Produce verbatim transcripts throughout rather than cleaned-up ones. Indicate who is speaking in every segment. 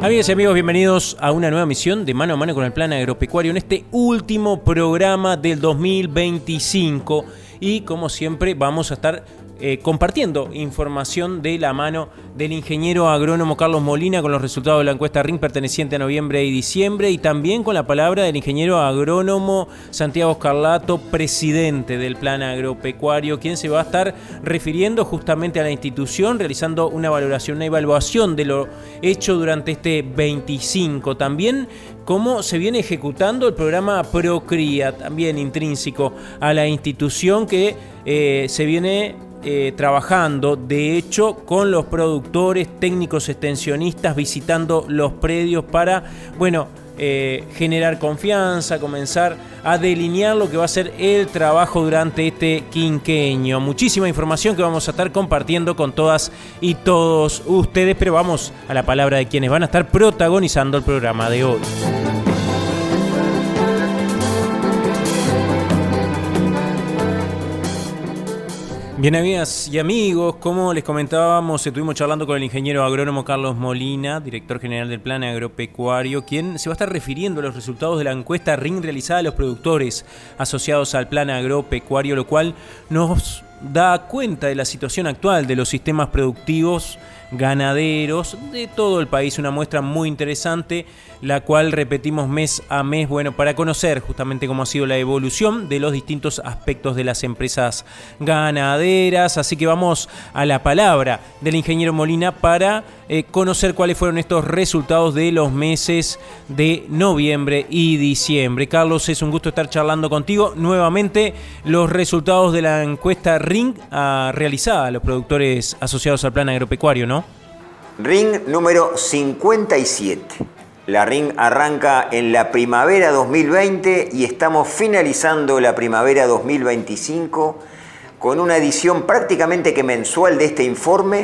Speaker 1: Amigas y amigos, bienvenidos a una nueva misión de Mano a Mano con el Plan Agropecuario en este último programa del dos mil veinticinco y como siempre vamos a estar eh, compartiendo información de la mano del ingeniero agrónomo Carlos Molina con los resultados de la encuesta R I N perteneciente a noviembre y diciembre y también con la palabra del ingeniero agrónomo Santiago Scarlato, presidente del Plan Agropecuario, quien se va a estar refiriendo justamente a la institución, realizando una valoración, una evaluación de lo hecho durante este veinticinco. También cómo se viene ejecutando el programa Procría, también intrínseco a la institución que eh, se viene Eh, trabajando, de hecho, con los productores, técnicos extensionistas, visitando los predios para, bueno, eh, generar confianza, comenzar a delinear lo que va a ser el trabajo durante este quinquenio. Muchísima información que vamos a estar compartiendo con todas y todos ustedes, pero vamos a la palabra de quienes van a estar protagonizando el programa de hoy. Bien, amigas y amigos, como les comentábamos, estuvimos charlando con el ingeniero agrónomo Carlos Molina, director general del Plan Agropecuario, quien se va a estar refiriendo a los resultados de la encuesta R I N realizada a los productores asociados al Plan Agropecuario, lo cual nos da cuenta de la situación actual de los sistemas productivos ganaderos de todo el país, una muestra muy interesante, la cual repetimos mes a mes, bueno, para conocer justamente cómo ha sido la evolución de los distintos aspectos de las empresas ganaderas. Así que vamos a la palabra del ingeniero Molina para eh, conocer cuáles fueron estos resultados de los meses de noviembre y diciembre. Carlos, es un gusto estar charlando contigo. Nuevamente, los resultados de la encuesta R I N uh, realizada a los productores asociados al Plan Agropecuario, ¿no?
Speaker 2: R I N número cincuenta y siete. La R I N arranca en la primavera dos mil veinte y estamos finalizando la primavera dos mil veinticinco con una edición prácticamente que mensual de este informe,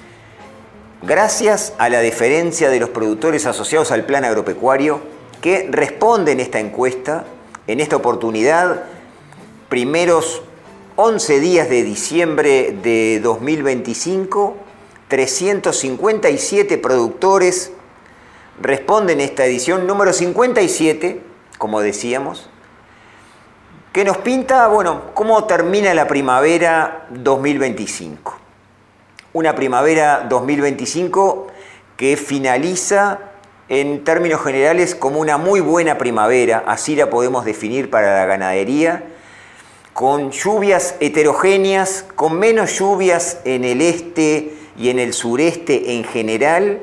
Speaker 2: gracias a la deferencia de los productores asociados al Plan Agropecuario que responden esta encuesta. En esta oportunidad, primeros once días de diciembre de dos mil veinticinco, trescientos cincuenta y siete productores responden esta edición número cincuenta y siete, como decíamos, que nos pinta, bueno, cómo termina la primavera dos mil veinticinco. Una primavera dos mil veinticinco que finaliza en términos generales como una muy buena primavera, así la podemos definir para la ganadería, con lluvias heterogéneas, con menos lluvias en el este y en el sureste en general,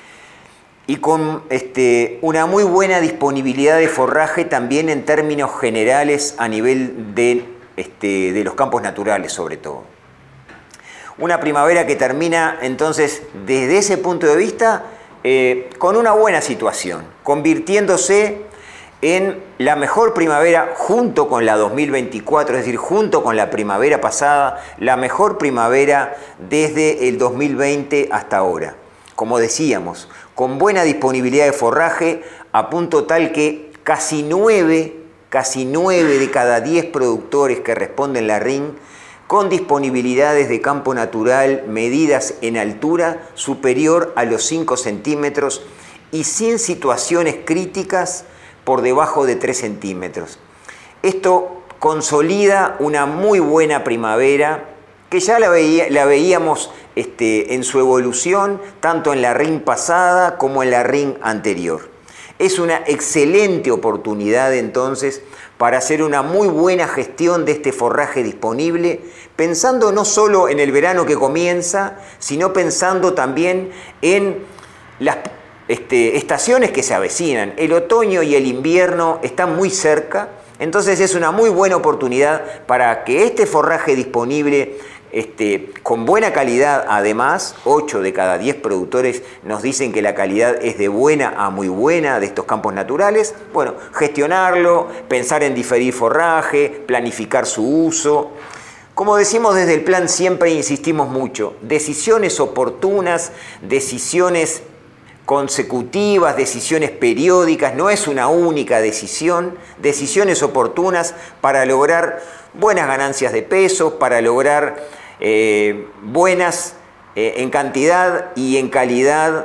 Speaker 2: y con este, una muy buena disponibilidad de forraje también en términos generales a nivel de, este, de los campos naturales sobre todo. Una primavera que termina entonces desde ese punto de vista eh, con una buena situación, convirtiéndose en la mejor primavera junto con la dos mil veinticuatro, es decir, junto con la primavera pasada, la mejor primavera desde el dos mil veinte hasta ahora. Como decíamos, con buena disponibilidad de forraje, a punto tal que casi nueve, casi nueve de cada diez productores que responden la R I N, con disponibilidades de campo natural medidas en altura superior a los cinco centímetros y sin situaciones críticas por debajo de tres centímetros. Esto consolida una muy buena primavera que ya la, veía, la veíamos este, en su evolución, tanto en la R I N pasada como en la R I N anterior. Es una excelente oportunidad entonces para hacer una muy buena gestión de este forraje disponible, pensando no solo en el verano que comienza, sino pensando también en las este, estaciones que se avecinan. El otoño y el invierno están muy cerca, entonces es una muy buena oportunidad para que este forraje disponible, Este, con buena calidad, además, ocho de cada diez productores nos dicen que la calidad es de buena a muy buena de estos campos naturales. Bueno, gestionarlo, pensar en diferir forraje, planificar su uso. Como decimos desde el plan, siempre insistimos mucho, decisiones oportunas, decisiones consecutivas, decisiones periódicas, no es una única decisión, decisiones oportunas para lograr buenas ganancias de peso, para lograr Eh, buenas eh, en cantidad y en calidad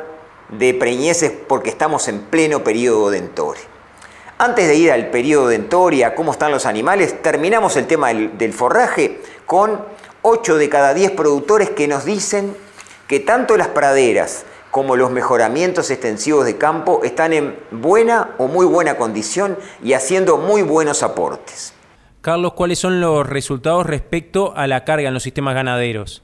Speaker 2: de preñeces porque estamos en pleno periodo de entore. Antes de ir al periodo de entore y a cómo están los animales, terminamos el tema del, del forraje con ocho de cada diez productores que nos dicen que tanto las praderas como los mejoramientos extensivos de campo están en buena o muy buena condición y haciendo muy buenos aportes.
Speaker 1: Carlos, ¿cuáles son los resultados respecto a la carga en los sistemas ganaderos?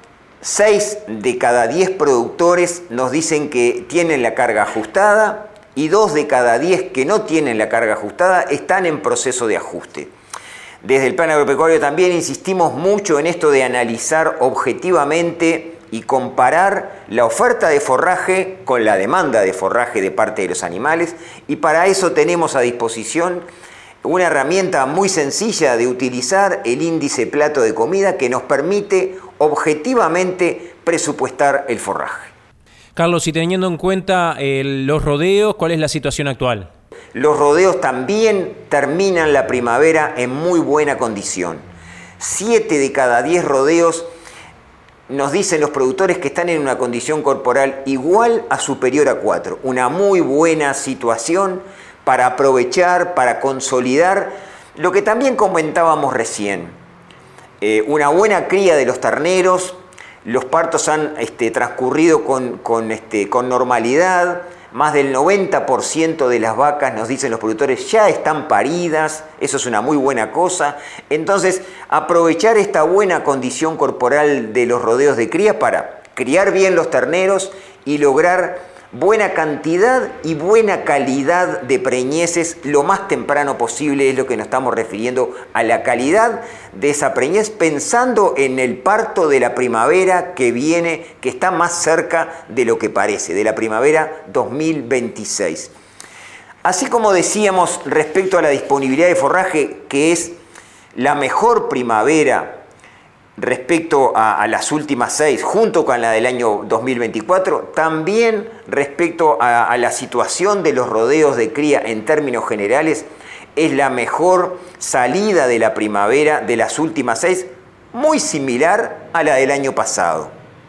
Speaker 2: seis de cada diez productores nos dicen que tienen la carga ajustada y dos de cada diez que no tienen la carga ajustada están en proceso de ajuste. Desde el Plan Agropecuario también insistimos mucho en esto de analizar objetivamente y comparar la oferta de forraje con la demanda de forraje de parte de los animales, y para eso tenemos a disposición una herramienta muy sencilla de utilizar, el índice plato de comida, que nos permite objetivamente presupuestar el forraje.
Speaker 1: Carlos, y teniendo en cuenta eh, los rodeos, ¿cuál es la situación actual?
Speaker 2: Los rodeos también terminan la primavera en muy buena condición. Siete de cada diez rodeos nos dicen los productores que están en una condición corporal igual a superior a cuatro. Una muy buena situación para aprovechar, para consolidar lo que también comentábamos recién. Eh, una buena cría de los terneros, los partos han este, transcurrido con, con, este, con normalidad. Más del noventa por ciento de las vacas, nos dicen los productores, ya están paridas. Eso es una muy buena cosa. Entonces, aprovechar esta buena condición corporal de los rodeos de cría para criar bien los terneros y lograr buena cantidad y buena calidad de preñeces lo más temprano posible. Es lo que nos estamos refiriendo a la calidad de esa preñez, pensando en el parto de la primavera que viene, que está más cerca de lo que parece, de la primavera dos mil veintiséis. Así como decíamos respecto a la disponibilidad de forraje, que es la mejor primavera respecto a, a las últimas seis, junto con la del año dos mil veinticuatro, también respecto a, a la situación de los rodeos de cría en términos generales, es la mejor salida de la primavera de las últimas seis, muy similar a la del año pasado,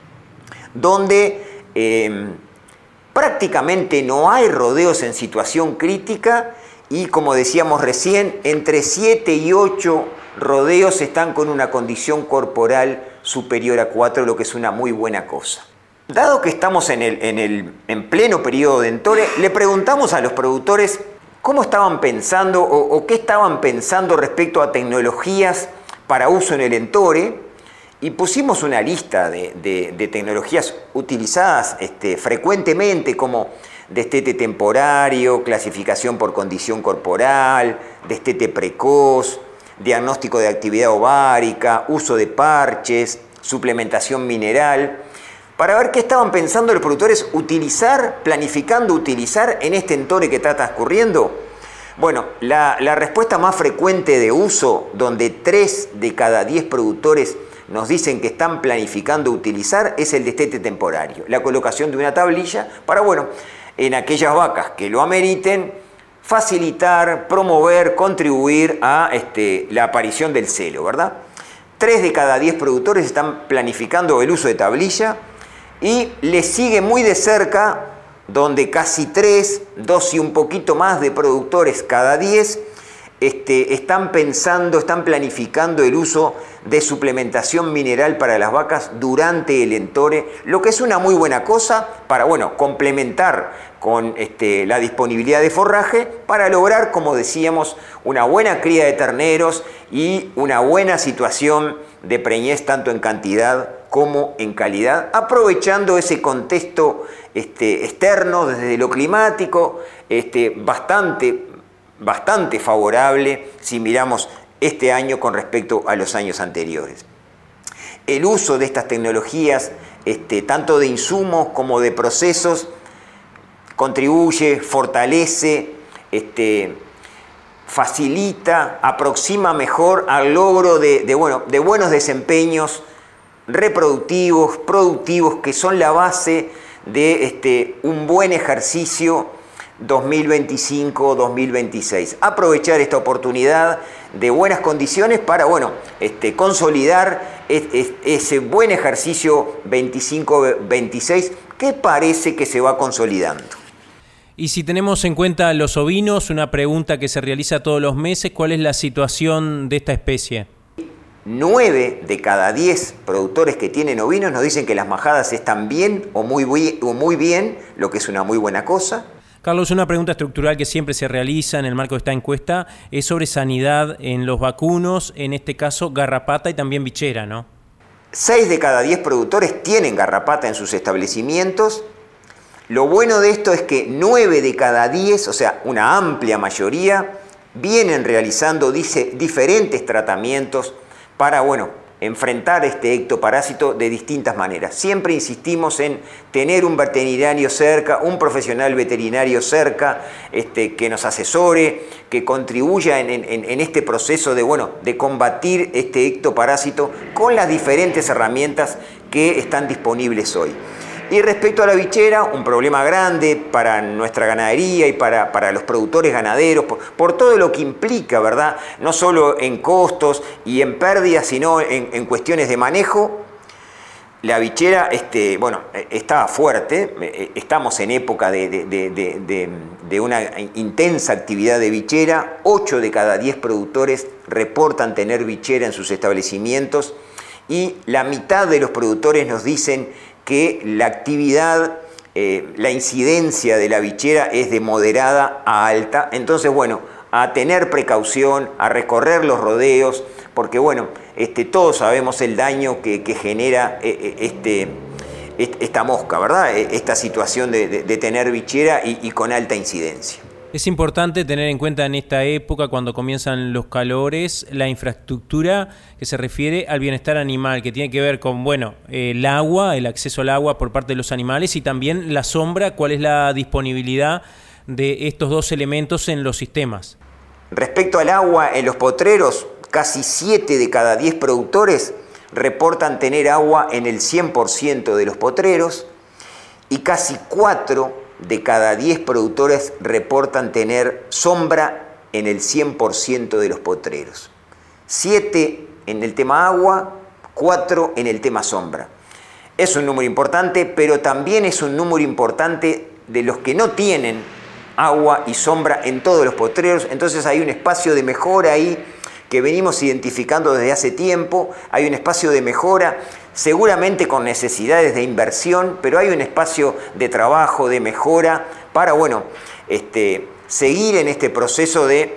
Speaker 2: donde eh, prácticamente no hay rodeos en situación crítica y, como decíamos recién, entre siete y ocho rodeos están con una condición corporal superior a cuatro, lo que es una muy buena cosa. Dado que estamos en, el, en, el, en pleno periodo de entore, le preguntamos a los productores cómo estaban pensando o, o qué estaban pensando respecto a tecnologías para uso en el entore, y pusimos una lista de, de, de tecnologías utilizadas este, frecuentemente, como destete temporario, clasificación por condición corporal, destete precoz, diagnóstico de actividad ovárica, uso de parches, suplementación mineral, para ver qué estaban pensando los productores utilizar, planificando utilizar en este entore que está transcurriendo. Bueno, la, la respuesta más frecuente de uso, donde tres de cada diez productores nos dicen que están planificando utilizar, es el destete temporario, la colocación de una tablilla para, bueno, en aquellas vacas que lo ameriten, facilitar, promover, contribuir a este, la aparición del celo, ¿verdad? Tres de cada diez productores están planificando el uso de tablilla, y le sigue muy de cerca, donde casi tres, dos y un poquito más de productores cada diez este, están pensando, están planificando el uso de suplementación mineral para las vacas durante el entore, lo que es una muy buena cosa para, bueno, complementar con este, la disponibilidad de forraje para lograr, como decíamos, una buena cría de terneros y una buena situación de preñez tanto en cantidad como en calidad, aprovechando ese contexto este, externo desde lo climático este, bastante, bastante favorable si miramos este año con respecto a los años anteriores. El uso de estas tecnologías, este, tanto de insumos como de procesos, contribuye, fortalece, este, facilita, aproxima mejor al logro de, de, bueno, de buenos desempeños reproductivos, productivos, que son la base de este, un buen ejercicio dos mil veinticinco dos mil veintiséis. Aprovechar esta oportunidad de buenas condiciones para, bueno, este, consolidar es, es, ese buen ejercicio veinticinco veintiséis que parece que se va consolidando.
Speaker 1: Y si tenemos en cuenta los ovinos, una pregunta que se realiza todos los meses, ¿cuál es la situación de esta especie?
Speaker 2: nueve de cada diez productores que tienen ovinos nos dicen que las majadas están bien o muy, o muy bien, lo que es una muy buena cosa.
Speaker 1: Carlos, una pregunta estructural que siempre se realiza en el marco de esta encuesta es sobre sanidad en los vacunos, en este caso garrapata y también bichera, ¿no?
Speaker 2: seis de cada diez productores tienen garrapata en sus establecimientos. Lo bueno de esto es que nueve de cada diez, o sea, una amplia mayoría, vienen realizando dice, diferentes tratamientos para, bueno, enfrentar este ectoparásito de distintas maneras. Siempre insistimos en tener un veterinario cerca, un profesional veterinario cerca, este, que nos asesore, que contribuya en, en, en este proceso de, bueno, de combatir este ectoparásito con las diferentes herramientas que están disponibles hoy. Y respecto a la bichera, un problema grande para nuestra ganadería y para, para los productores ganaderos, por, por todo lo que implica, ¿verdad? No solo en costos y en pérdidas, sino en, en cuestiones de manejo. La bichera, este, bueno, estaba fuerte, estamos en época de, de, de, de, de una intensa actividad de bichera. ocho de cada diez productores reportan tener bichera en sus establecimientos y la mitad de los productores nos dicen que la actividad, eh, la incidencia de la bichera es de moderada a alta. Entonces, bueno, a tener precaución, a recorrer los rodeos, porque, bueno, este, todos sabemos el daño que, que genera eh, este, esta mosca, ¿verdad? Esta situación de, de, de tener bichera y, y con alta incidencia.
Speaker 1: Es importante tener en cuenta en esta época, cuando comienzan los calores, la infraestructura que se refiere al bienestar animal, que tiene que ver con, bueno, el agua, el acceso al agua por parte de los animales y también la sombra, cuál es la disponibilidad de estos dos elementos en los sistemas.
Speaker 2: Respecto al agua en los potreros, casi siete de cada diez productores reportan tener agua en el cien por ciento de los potreros y casi cuatro de cada diez productores reportan tener sombra en el cien por ciento de los potreros. siete en el tema agua, cuatro en el tema sombra. Es un número importante, pero también es un número importante de los que no tienen agua y sombra en todos los potreros. Entonces hay un espacio de mejora ahí que venimos identificando desde hace tiempo. Hay un espacio de mejora, seguramente con necesidades de inversión, pero hay un espacio de trabajo, de mejora, para, bueno, este, seguir en este proceso de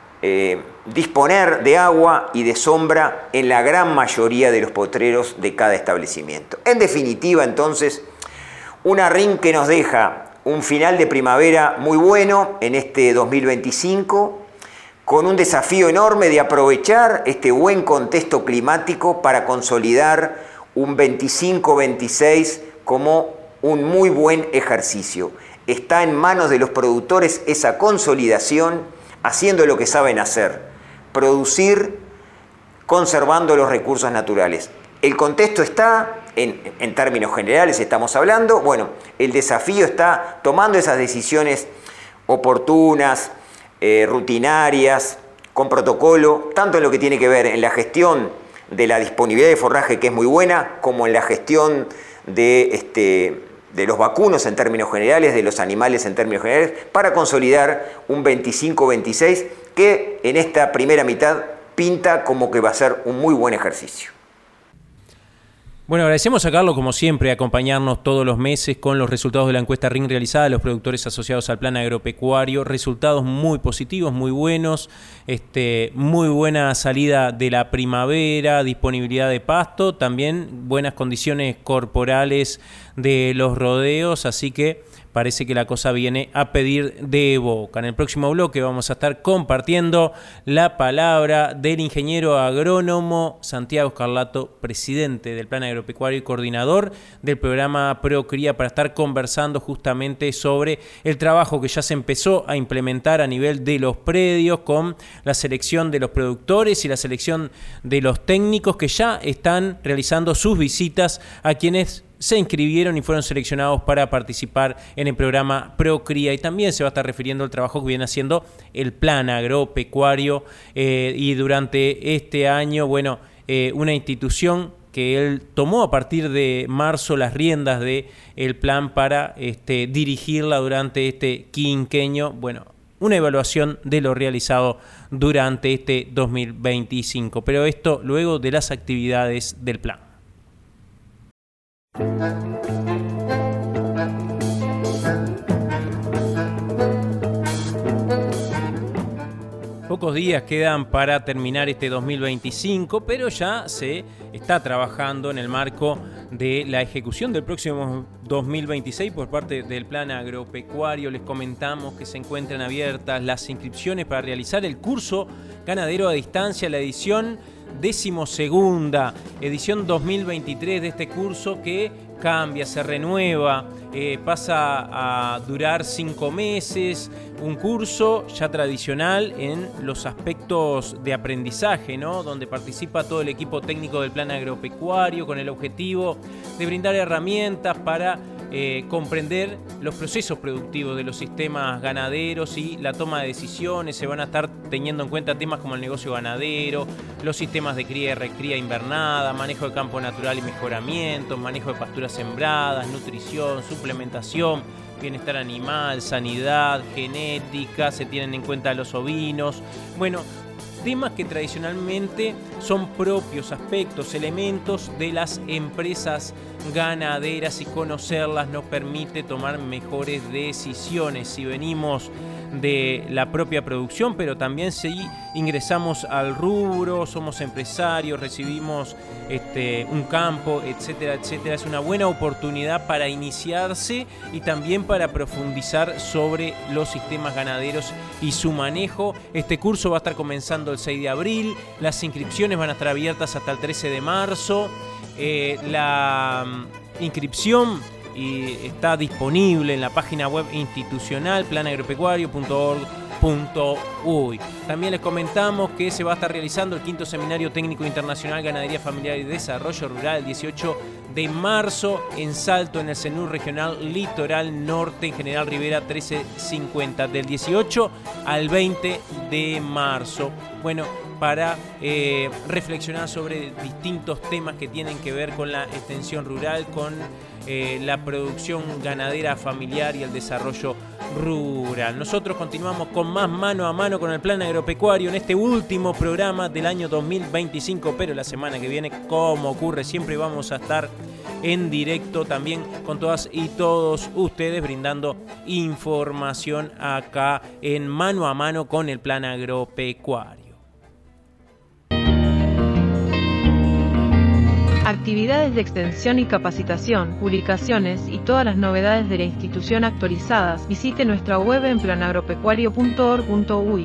Speaker 2: eh, disponer de agua y de sombra en la gran mayoría de los potreros de cada establecimiento. En definitiva, entonces, una R I N que nos deja un final de primavera muy bueno en este dos mil veinticinco, con un desafío enorme de aprovechar este buen contexto climático para consolidar un veinticinco veintiséis como un muy buen ejercicio. Está en manos de los productores esa consolidación, haciendo lo que saben hacer, producir conservando los recursos naturales. El contexto está, en, en términos generales estamos hablando, bueno, el desafío está tomando esas decisiones oportunas, eh, rutinarias, con protocolo, tanto en lo que tiene que ver en la gestión de la disponibilidad de forraje, que es muy buena, como en la gestión de, este, de los vacunos en términos generales, de los animales en términos generales, para consolidar un veinticinco veintiséis que en esta primera mitad pinta como que va a ser un muy buen ejercicio.
Speaker 1: Bueno, agradecemos a Carlos, como siempre, acompañarnos todos los meses con los resultados de la encuesta R I N realizada de los productores asociados al plan agropecuario. Resultados muy positivos, muy buenos, este, muy buena salida de la primavera, disponibilidad de pasto, también buenas condiciones corporales de los rodeos, así que parece que la cosa viene a pedir de boca. En el próximo bloque vamos a estar compartiendo la palabra del ingeniero agrónomo Santiago Scarlato, presidente del Plan Agropecuario y coordinador del programa ProCría, para estar conversando justamente sobre el trabajo que ya se empezó a implementar a nivel de los predios con la selección de los productores y la selección de los técnicos que ya están realizando sus visitas a quienes se inscribieron y fueron seleccionados para participar en el programa ProCría, y también se va a estar refiriendo al trabajo que viene haciendo el plan agropecuario eh, y durante este año, bueno, eh, una institución que él tomó a partir de marzo las riendas del plan para este, dirigirla durante este quinquenio. Bueno, una evaluación de lo realizado durante este dos mil veinticinco, pero esto luego de las actividades del plan. Pocos días quedan para terminar este dos mil veinticinco, pero ya se está trabajando en el marco de la ejecución del próximo dos mil veintiséis por parte del Plan Agropecuario. Les comentamos que se encuentran abiertas las inscripciones para realizar el curso ganadero a distancia, la edición decimosegunda, edición dos mil veintitrés de este curso que cambia, se renueva, eh, pasa a durar cinco meses, un curso ya tradicional en los aspectos de aprendizaje, ¿no? Donde participa todo el equipo técnico del Plan Agropecuario con el objetivo de brindar herramientas para eh, comprender los procesos productivos de los sistemas ganaderos y la toma de decisiones. Se van a estar teniendo en cuenta temas como el negocio ganadero, los sistemas de cría y recría invernada, manejo de campo natural y mejoramiento, manejo de pasturas sembradas, nutrición, suplementación, bienestar animal, sanidad, genética, se tienen en cuenta los ovinos. Bueno, temas que tradicionalmente son propios, aspectos, elementos de las empresas ganaderas, y conocerlas nos permite tomar mejores decisiones. Si venimos de la propia producción, pero también si ingresamos al rubro, somos empresarios, recibimos este, un campo, etcétera, etcétera, es una buena oportunidad para iniciarse y también para profundizar sobre los sistemas ganaderos y su manejo. Este curso va a estar comenzando el seis de abril, las inscripciones van a estar abiertas hasta el trece de marzo, eh, la inscripción y está disponible en la página web institucional plan agropecuario punto org punto uy. También les comentamos que se va a estar realizando el quinto Seminario Técnico Internacional Ganadería Familiar y Desarrollo Rural el dieciocho de marzo en Salto, en el CENUR Regional Litoral Norte, en General Rivera trece cincuenta, del dieciocho al veinte de marzo. Bueno, para eh, reflexionar sobre distintos temas que tienen que ver con la extensión rural, con eh, la producción ganadera familiar y el desarrollo rural. Nosotros continuamos con más mano a mano con el Plan Agropecuario en este último programa del año dos mil veinticinco, pero la semana que viene, como ocurre siempre, vamos a estar en directo también con todas y todos ustedes, brindando información acá en Mano a Mano con el Plan Agropecuario.
Speaker 3: Actividades de extensión y capacitación, publicaciones y todas las novedades de la institución actualizadas, visite nuestra web en plan agropecuario punto org punto uy.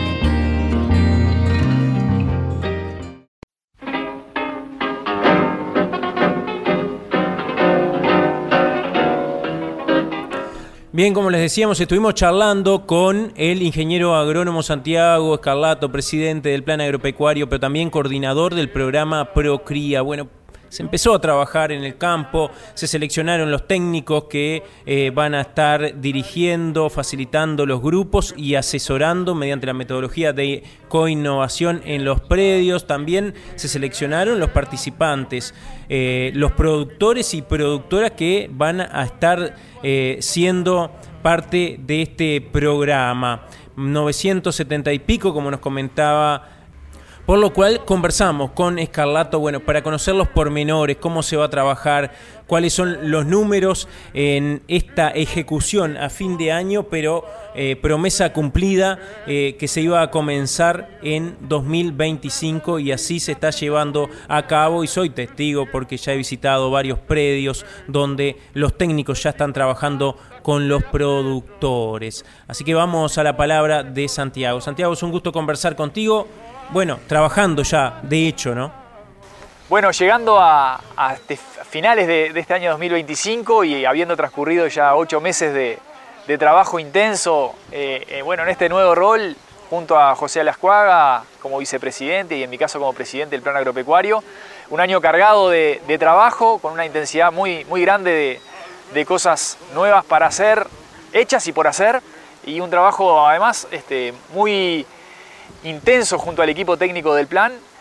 Speaker 1: Bien, como les decíamos, estuvimos charlando con el ingeniero agrónomo Santiago Escarlato, presidente del Plan Agropecuario, pero también coordinador del programa Procría. Bueno, se empezó a trabajar en el campo, se seleccionaron los técnicos que eh, van a estar dirigiendo, facilitando los grupos y asesorando mediante la metodología de coinnovación en los predios. También se seleccionaron los participantes, eh, los productores y productoras que van a estar eh, siendo parte de este programa. novecientos setenta y pico, como nos comentaba. Por lo cual conversamos con Escarlato, bueno, para conocer los pormenores, cómo se va a trabajar, cuáles son los números en esta ejecución a fin de año, pero eh, promesa cumplida eh, que se iba a comenzar en dos mil veinticinco, y así se está llevando a cabo, y soy testigo porque ya he visitado varios predios donde los técnicos ya están trabajando con los productores. Así que vamos a la palabra de Santiago. Santiago, es un gusto conversar contigo. Bueno, trabajando ya, de hecho, ¿no?
Speaker 4: Bueno, llegando a, a este, finales de, de este año dos mil veinticinco y habiendo transcurrido ya ocho meses de, de trabajo intenso, eh, eh, bueno, en este nuevo rol, junto a José Alascuaga como vicepresidente y en mi caso como presidente del Plan Agropecuario, un año cargado de, de trabajo, con una intensidad muy, muy grande de, de cosas nuevas para hacer, hechas y por hacer, y un trabajo además este, muy intenso junto al equipo técnico del plan,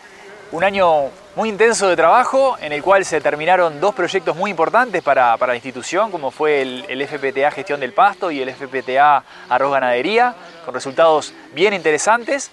Speaker 4: Un año muy intenso de trabajo en el cual se terminaron dos proyectos muy importantes para, para la institución, como fue el, el F P T A Gestión del Pasto y el F P T A Arroz Ganadería, con resultados bien interesantes.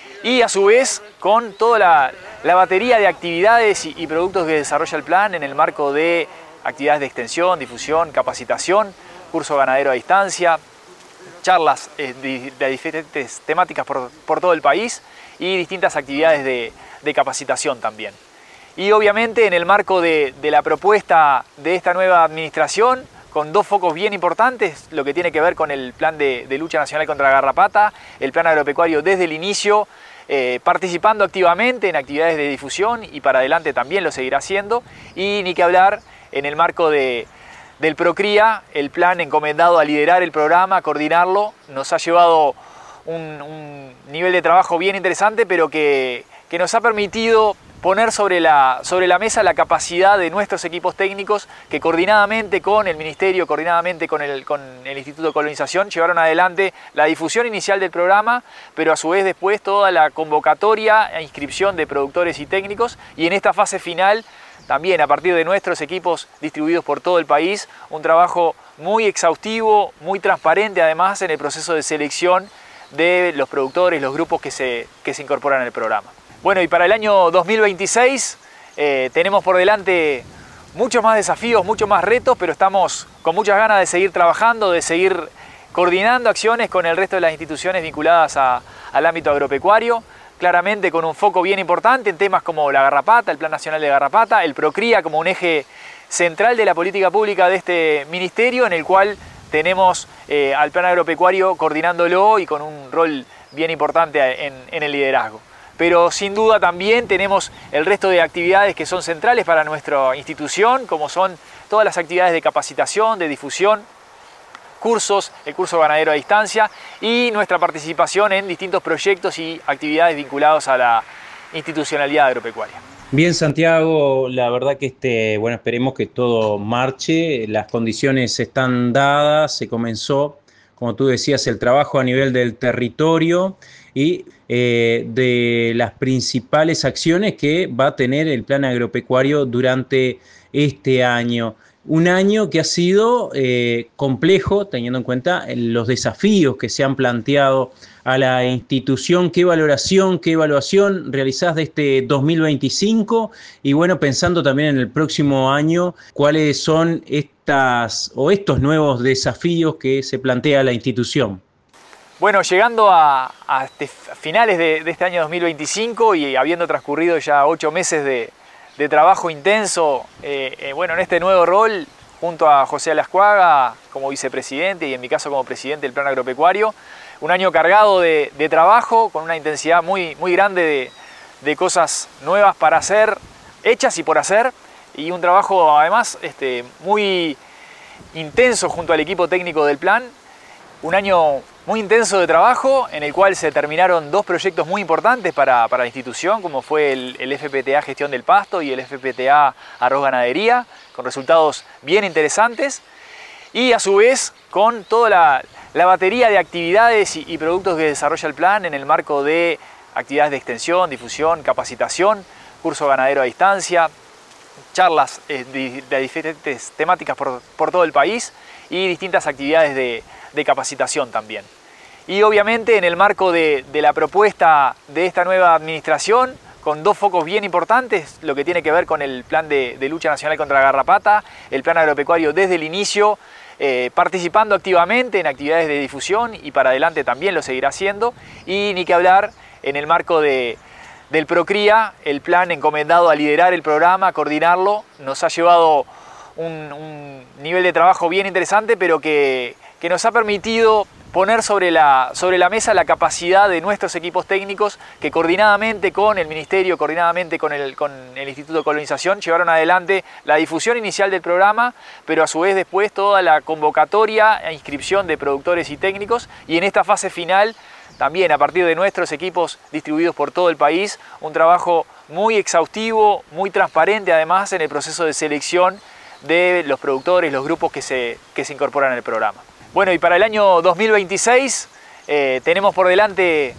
Speaker 4: Y a su vez con toda la, la batería de actividades y, y productos que desarrolla el plan en el marco de actividades de extensión, difusión, capacitación, curso ganadero a distancia, charlas eh, de, de diferentes temáticas por, por todo el país y distintas actividades de, de capacitación también. Y obviamente en el marco de, de la propuesta de esta nueva administración, con dos focos bien importantes, lo que tiene que ver con el plan de, de lucha nacional contra la garrapata, el plan agropecuario desde el inicio, eh, participando activamente en actividades de difusión y para adelante también lo seguirá haciendo, y ni que hablar en el marco de, del Procría, el plan encomendado a liderar el programa, a coordinarlo, nos ha llevado un, un nivel de trabajo bien interesante, pero que, que nos ha permitido poner sobre la, sobre la mesa la capacidad de nuestros equipos técnicos que coordinadamente con el Ministerio, coordinadamente con el, con el Instituto de Colonización, llevaron adelante la difusión inicial del programa, pero a su vez después toda la convocatoria e inscripción de productores y técnicos, y en esta fase final también a partir de nuestros equipos distribuidos por todo el país, un trabajo muy exhaustivo, muy transparente además en el proceso de selección de los productores, los grupos que se, que se incorporan al programa. Bueno, y para el año dos mil veintiséis eh, tenemos por delante muchos más desafíos, muchos más retos, pero estamos con muchas ganas de seguir trabajando, de seguir coordinando acciones con el resto de las instituciones vinculadas a, al ámbito agropecuario, claramente con un foco bien importante en temas como la garrapata, el Plan Nacional de Garrapata, el Procría como un eje central de la política pública de este ministerio, en el cual tenemos eh, al plan agropecuario coordinándolo y con un rol bien importante en, en el liderazgo. Pero sin duda también tenemos el resto de actividades que son centrales para nuestra institución, como son todas las actividades de capacitación, de difusión, cursos, el curso ganadero a distancia y nuestra participación en distintos proyectos y actividades vinculados a la institucionalidad agropecuaria.
Speaker 1: Bien, Santiago, la verdad que este, bueno, esperemos que todo marche, las condiciones están dadas, se comenzó, como tú decías, el trabajo a nivel del territorio y eh, de las principales acciones que va a tener el plan agropecuario durante este año. Un año que ha sido eh, complejo, teniendo en cuenta los desafíos que se han planteado a la institución. ¿Qué valoración, qué evaluación realizás de este dos mil veinticinco? Y bueno, pensando también en el próximo año, ¿cuáles son estas o estos nuevos desafíos que se plantea la institución?
Speaker 4: Bueno, llegando a, a este, finales de, de este año dos mil veinticinco y habiendo transcurrido ya ocho meses de, de trabajo intenso, eh, eh, bueno, en este nuevo rol, junto a José Alascuaga como vicepresidente y en mi caso como presidente del Plan Agropecuario, un año cargado de, de trabajo, con una intensidad muy, muy grande de, de cosas nuevas para hacer, hechas y por hacer, y un trabajo además este, muy intenso junto al equipo técnico del plan. Un año muy intenso de trabajo en el cual se terminaron dos proyectos muy importantes para, para la institución, como fue el, el F P T A Gestión del Pasto y el F P T A Arroz Ganadería, con resultados bien interesantes, y a su vez con toda la, la batería de actividades y, y productos que desarrolla el plan en el marco de actividades de extensión, difusión, capacitación, curso ganadero a distancia, charlas eh, de, de diferentes temáticas por, por todo el país y distintas actividades de de capacitación también. Y obviamente en el marco de, de la propuesta de esta nueva administración, con dos focos bien importantes, lo que tiene que ver con el plan de, de lucha nacional contra la garrapata, el plan agropecuario desde el inicio, eh, participando activamente en actividades de difusión y para adelante también lo seguirá haciendo, y ni que hablar en el marco de, del Procría, el plan encomendado a liderar el programa, a coordinarlo, nos ha llevado un, un nivel de trabajo bien interesante, pero que que nos ha permitido poner sobre la, sobre la mesa la capacidad de nuestros equipos técnicos que coordinadamente con el Ministerio, coordinadamente con el, con el Instituto de Colonización, llevaron adelante la difusión inicial del programa, pero a su vez después toda la convocatoria e inscripción de productores y técnicos, y en esta fase final también a partir de nuestros equipos distribuidos por todo el país, un trabajo muy exhaustivo, muy transparente además en el proceso de selección de los productores, los grupos que se, que se incorporan al programa. Bueno, y para el año dos mil veintiséis eh, tenemos por delante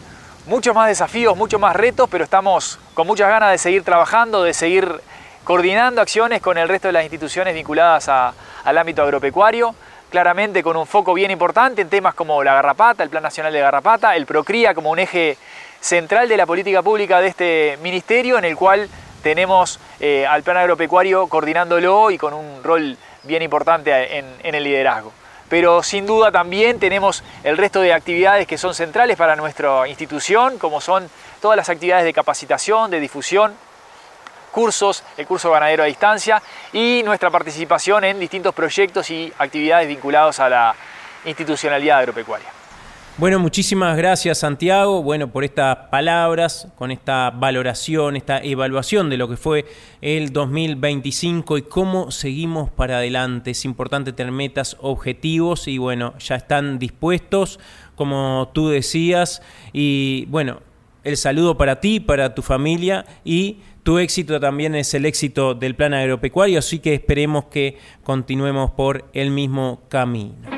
Speaker 4: muchos más desafíos, muchos más retos, pero estamos con muchas ganas de seguir trabajando, de seguir coordinando acciones con el resto de las instituciones vinculadas a, al ámbito agropecuario, claramente con un foco bien importante en temas como la garrapata, el Plan Nacional de Garrapata, el Procría como un eje central de la política pública de este ministerio, en el cual tenemos eh, al plan agropecuario coordinándolo y con un rol bien importante en, en el liderazgo. Pero sin duda también tenemos el resto de actividades que son centrales para nuestra institución, como son todas las actividades de capacitación, de difusión, cursos, el curso ganadero a distancia y nuestra participación en distintos proyectos y actividades vinculados a la institucionalidad agropecuaria.
Speaker 1: Bueno, muchísimas gracias, Santiago, bueno, por estas palabras, con esta valoración, esta evaluación de lo que fue el dos mil veinticinco y cómo seguimos para adelante. Es importante tener metas, objetivos y bueno, ya están dispuestos, como tú decías, y bueno, el saludo para ti, para tu familia y tu éxito también es el éxito del plan agropecuario, así que esperemos que continuemos por el mismo camino.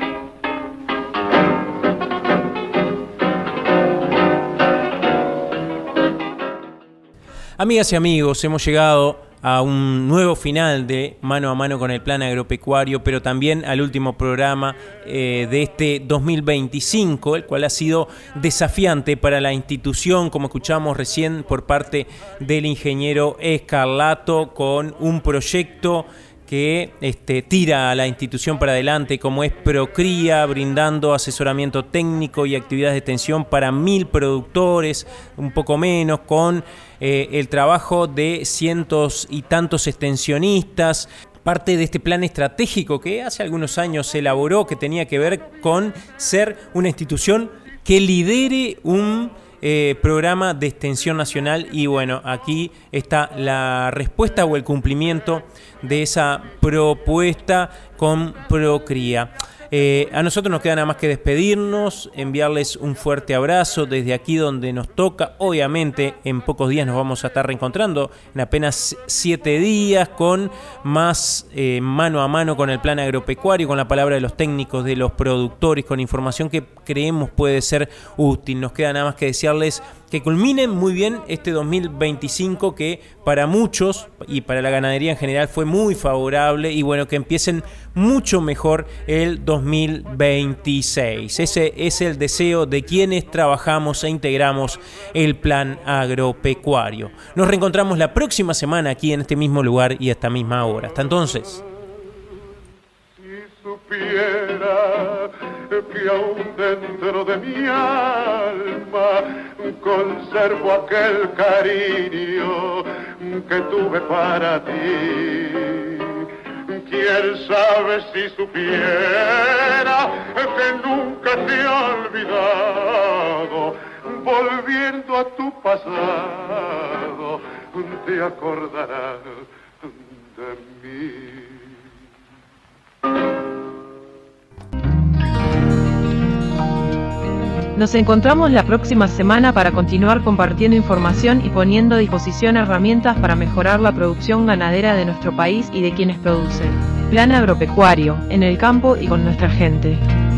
Speaker 1: Amigas y amigos, hemos llegado a un nuevo final de Mano a Mano con el Plan Agropecuario, pero también al último programa eh, de este dos mil veinticinco, el cual ha sido desafiante para la institución, como escuchamos recién por parte del ingeniero Escarlato, con un proyecto que este, tira a la institución para adelante, como es Procría, brindando asesoramiento técnico y actividades de extensión para mil productores, un poco menos, con eh, el trabajo de cientos y tantos extensionistas. Parte de este plan estratégico que hace algunos años se elaboró, que tenía que ver con ser una institución que lidere un Eh, programa de extensión nacional y bueno, aquí está la respuesta o el cumplimiento de esa propuesta con Procría. Eh, a nosotros nos queda nada más que despedirnos, enviarles un fuerte abrazo desde aquí donde nos toca. Obviamente en pocos días nos vamos a estar reencontrando, en apenas siete días, con más eh, mano a mano con el plan agropecuario, con la palabra de los técnicos, de los productores, con información que creemos puede ser útil. Nos queda nada más que desearles que culminen muy bien este dos mil veinticinco, que para muchos y para la ganadería en general fue muy favorable, y bueno, que empiecen mucho mejor el dos mil veintiséis. Ese es el deseo de quienes trabajamos e integramos el plan agropecuario. Nos reencontramos la próxima semana aquí en este mismo lugar y a esta misma hora. Hasta entonces.
Speaker 5: Que aún dentro de mi alma conservo aquel cariño que tuve para ti. Quién sabe si supiera que nunca te he olvidado, volviendo a tu pasado te acordarás de mí.
Speaker 3: Nos encontramos la próxima semana para continuar compartiendo información y poniendo a disposición herramientas para mejorar la producción ganadera de nuestro país y de quienes producen. Plan Agropecuario, en el campo y con nuestra gente.